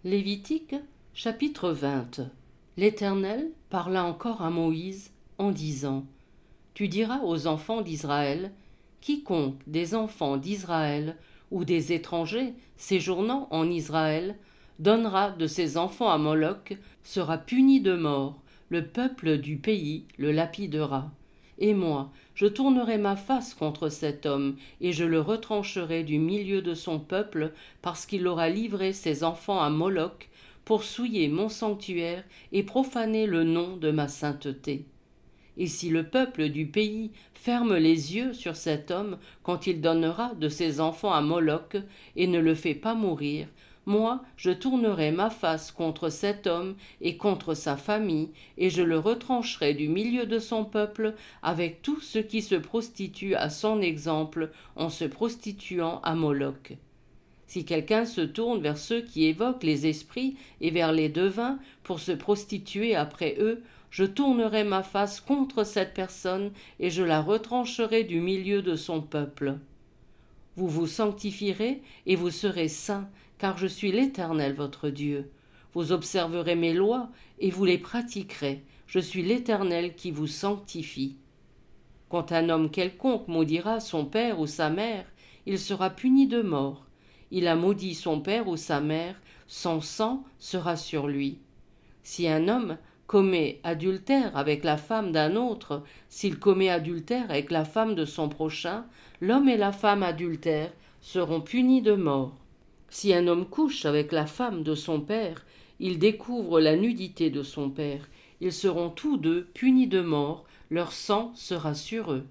Lévitique, chapitre 20. L'Éternel parla encore à Moïse en disant : Tu diras aux enfants d'Israël : quiconque des enfants d'Israël ou des étrangers séjournant en Israël donnera de ses enfants à Moloch sera puni de mort, le peuple du pays le lapidera. Et moi, je tournerai ma face contre cet homme, et je le retrancherai du milieu de son peuple, parce qu'il aura livré ses enfants à Moloch, pour souiller mon sanctuaire et profaner le nom de ma sainteté. Et si le peuple du pays ferme les yeux sur cet homme quand il donnera de ses enfants à Moloch, et ne le fait pas mourir, moi, je tournerai ma face contre cet homme et contre sa famille, et je le retrancherai du milieu de son peuple avec tous ceux qui se prostituent à son exemple en se prostituant à Moloch. Si quelqu'un se tourne vers ceux qui évoquent les esprits et vers les devins pour se prostituer après eux, je tournerai ma face contre cette personne et je la retrancherai du milieu de son peuple. Vous vous sanctifierez et vous serez saints, car je suis l'Éternel votre Dieu. Vous observerez mes lois et vous les pratiquerez. Je suis l'Éternel qui vous sanctifie. Quand un homme quelconque maudira son père ou sa mère, il sera puni de mort. Il a maudit son père ou sa mère, son sang sera sur lui. Si un homme commet adultère avec la femme d'un autre, s'il commet adultère avec la femme de son prochain, l'homme et la femme adultères seront punis de mort. Si un homme couche avec la femme de son père, il découvre la nudité de son père. Ils seront tous deux punis de mort, leur sang sera sur eux.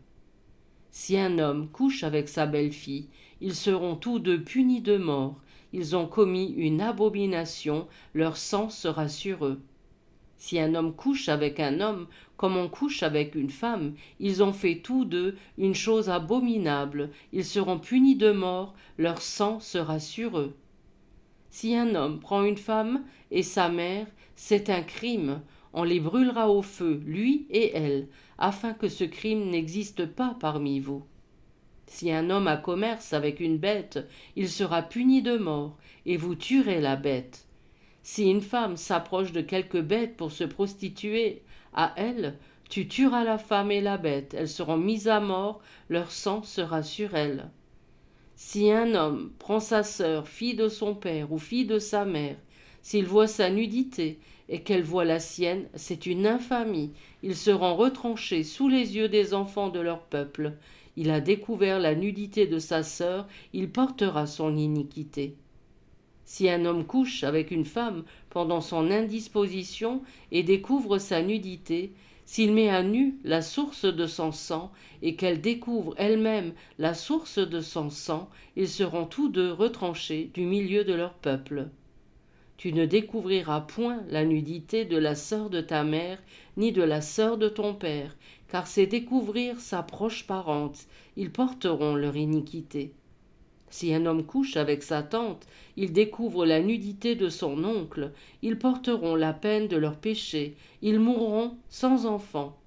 Si un homme couche avec sa belle-fille, ils seront tous deux punis de mort. Ils ont commis une abomination, leur sang sera sur eux. Si un homme couche avec un homme, comme on couche avec une femme, ils ont fait tous deux une chose abominable, ils seront punis de mort, leur sang sera sur eux. Si un homme prend une femme et sa mère, c'est un crime, on les brûlera au feu, lui et elle, afin que ce crime n'existe pas parmi vous. Si un homme a commerce avec une bête, il sera puni de mort, et vous tuerez la bête. Si une femme s'approche de quelque bête pour se prostituer à elle, tu tueras la femme et la bête, elles seront mises à mort, leur sang sera sur elles. Si un homme prend sa sœur, fille de son père ou fille de sa mère, s'il voit sa nudité et qu'elle voit la sienne, c'est une infamie, ils seront retranchés sous les yeux des enfants de leur peuple. Il a découvert la nudité de sa sœur, il portera son iniquité. Si un homme couche avec une femme pendant son indisposition et découvre sa nudité, s'il met à nu la source de son sang et qu'elle découvre elle-même la source de son sang, ils seront tous deux retranchés du milieu de leur peuple. Tu ne découvriras point la nudité de la sœur de ta mère, ni de la sœur de ton père, car c'est découvrir sa proche parente, ils porteront leur iniquité. Si un homme couche avec sa tante, il découvre la nudité de son oncle, ils porteront la peine de leur péché, ils mourront sans enfant.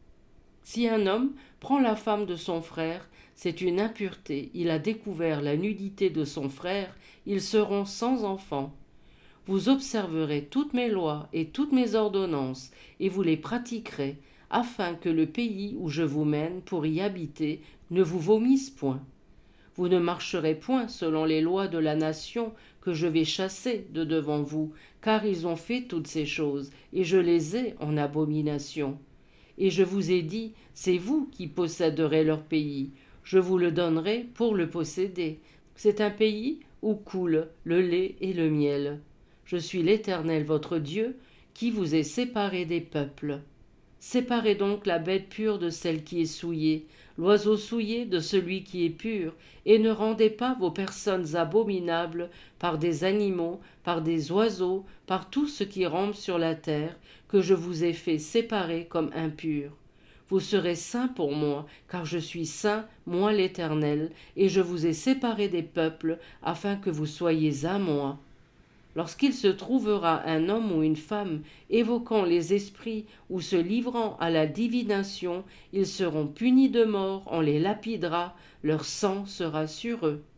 Si un homme prend la femme de son frère, c'est une impureté, il a découvert la nudité de son frère, ils seront sans enfant. Vous observerez toutes mes lois et toutes mes ordonnances, et vous les pratiquerez, afin que le pays où je vous mène pour y habiter ne vous vomisse point. Vous ne marcherez point selon les lois de la nation que je vais chasser de devant vous, car ils ont fait toutes ces choses, et je les ai en abomination. Et je vous ai dit, c'est vous qui posséderez leur pays, je vous le donnerai pour le posséder. C'est un pays où coule le lait et le miel. Je suis l'Éternel votre Dieu, qui vous ai séparé des peuples. Séparez donc la bête pure de celle qui est souillée, l'oiseau souillé de celui qui est pur, et ne rendez pas vos personnes abominables par des animaux, par des oiseaux, par tout ce qui rampe sur la terre, que je vous ai fait séparer comme impurs. Vous serez saints pour moi, car je suis saint, moi l'Éternel, et je vous ai séparés des peuples, afin que vous soyez à moi. Lorsqu'il se trouvera un homme ou une femme évoquant les esprits ou se livrant à la divination, ils seront punis de mort, on les lapidera, leur sang sera sur eux.